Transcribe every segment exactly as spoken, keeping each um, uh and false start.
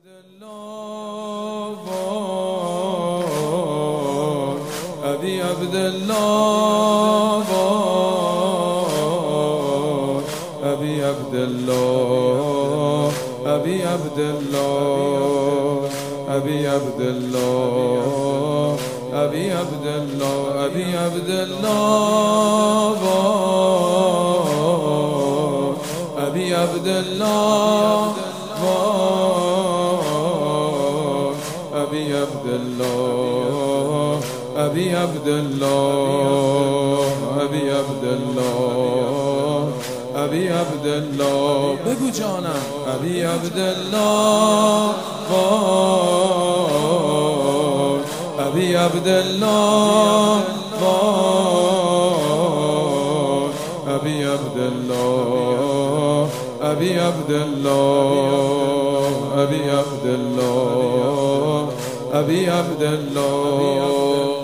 عبدالله وای ابی عبدالله وای ابی عبدالله ابی عبدالله ابی عبدالله ابی عبدالله ابی عبدالله وای ابی عبدالله أبي عبد الله أبي عبد الله أبي عبد الله أبي عبد الله بگو جانم أبي عبد الله وای أبي عبد الله وای أبي عبد الله أبي عبد الله أبي عبد الله أبي عبد الله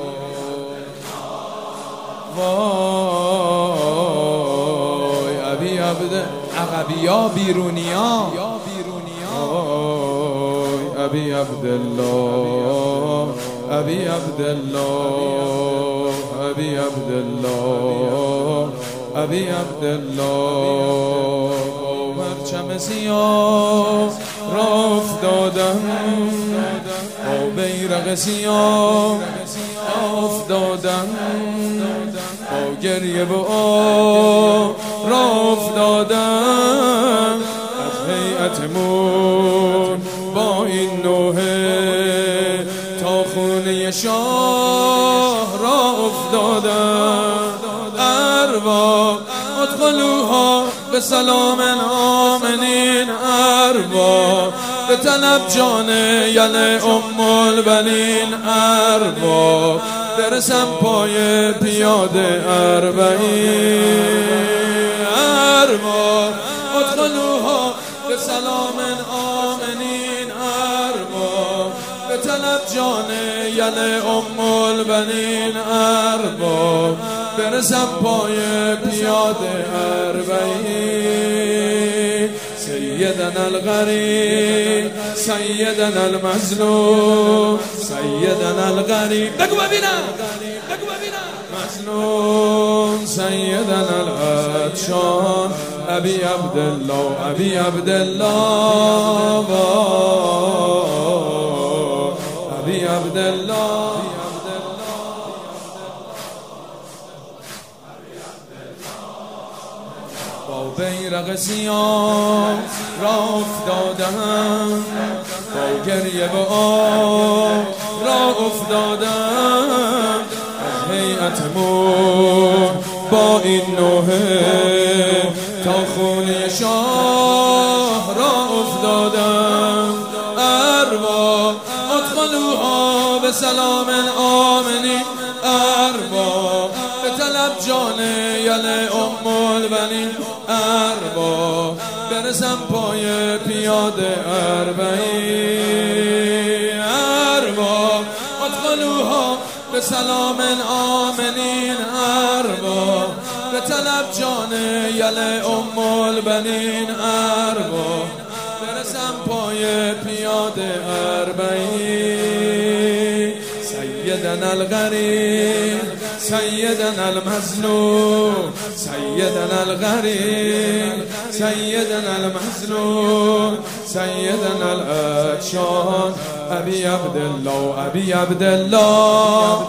وای أبي عبد عقبیا بیرونیا وای أبي عبد الله أبي عبد الله أبي عبد الله أبي عبد الله پرچم سیاه را افتادم با بیرق سیاه افتادم با گریه و آه را افتادم از هیئتمون با این نوحه تا خونه شاه را افتادم ارباب ادخلوها به سلام آمنین ارباب به طلب جان یل ام البنین ارباب برسم پای پیاده اربعین ارباب ادخلوها به سلام آمنین ارباب به طلب جان یل ام البنین ارباب برسم پای پیاده اربعین سیدنا الغریب سیدنا المظلوم سیدنا الغریب بگو ببینم بگو ببینم مظلوم سیدنا العطشان ابی عبدالله ابی عبدالله ابی عبدالله با بیرق سیاه را افتادم با گریه و آه را افتادم از هیئتمون با این نوحه تا خونه شاه را افتادم ارباب ادخلوها به سلام آمنین ارباب به طلب جان یل ام البنین ارباب برسم پای پیاده اربعین ارباب ادخلوها به سلام آمنین ارباب به طلب جان یل ام البنین ارباب برسم پای پیاده اربعین سیدنا الغریب سیدنا المظلوم سیدنا الغریب سیدنا المظلوم سیدنا العطشان ابی عبدالله ابی عبدالله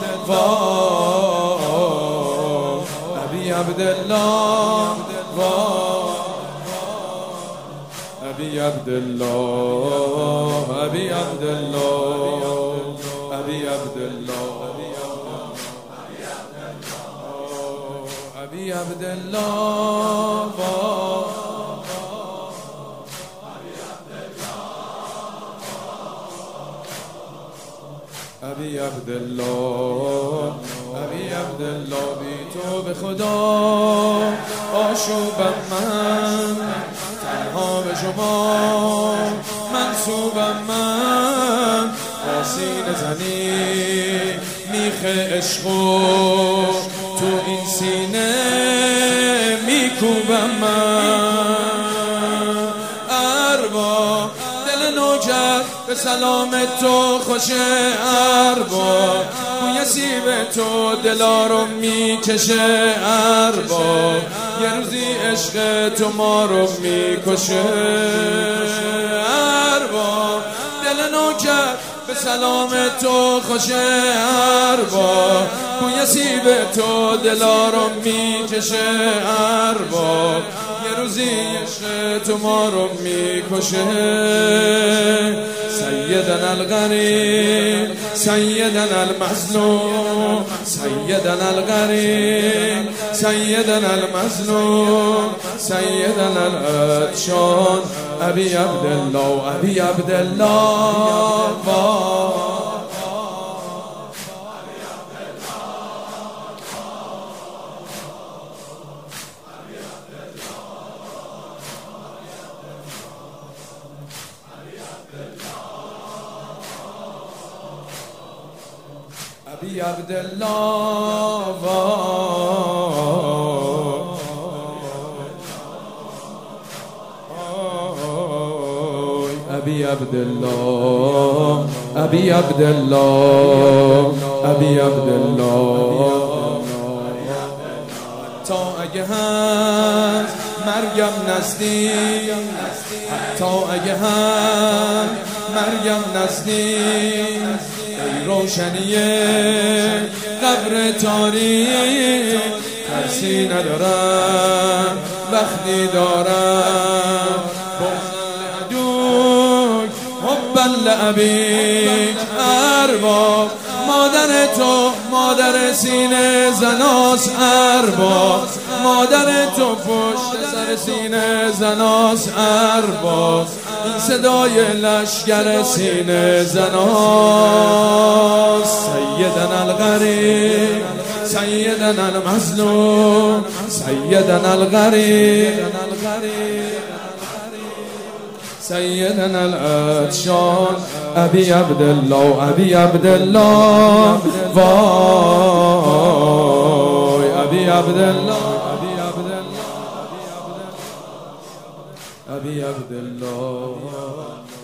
ابی عبدالله ابی عبدالله ابی عبدالله ابی عبدالله ابی عبدالله ابی عبدالله ابی عبدالله بی تو به خدا آشوبم من تنها به شما منصوبم من با سینه زنی میخ عشقو تو این سینه میکوبم من ارباب دل نو نوکر به سلام تو خوش ارباب، بوی سیب تو دلا رو میکشه ارباب، یه روزی عشق تو ما رو میکشه ارباب. دل نوکر به سلام تو خوش ارباب، بوی سیب تو دلا رو میکشه ارباب، یه روزی عشق تو ما رو میکشه. سیدنا الغریب سیدنا المظلوم، سیدنا الغریب سیدنا المظلوم، سیدنا العطشان ابی عبدالله ابی عبدالله. ابی عبدالله ابی عبدالله ابی عبدالله ابی عبدالله. تا اگه هم مریم نزدیک، تا اگه هم مریم نزدیک، ای روشنی قبر تاریک، ترسی ندارم وقتی دارم بغض لعدوک حبا لابیک ارباب. مادر تو مادر سینه زناس ارباب، مادر تو پشت سر سینه زناس ارباب، این صدای لشگر سینه زناس. سیدنا الغریب سیدنا المظلوم، سیدنا الغریب سیدنا العطشان ابی عبدالله ابی عبدالله. وای ابی عبدالله ابی عبدالله ابی عبدالله.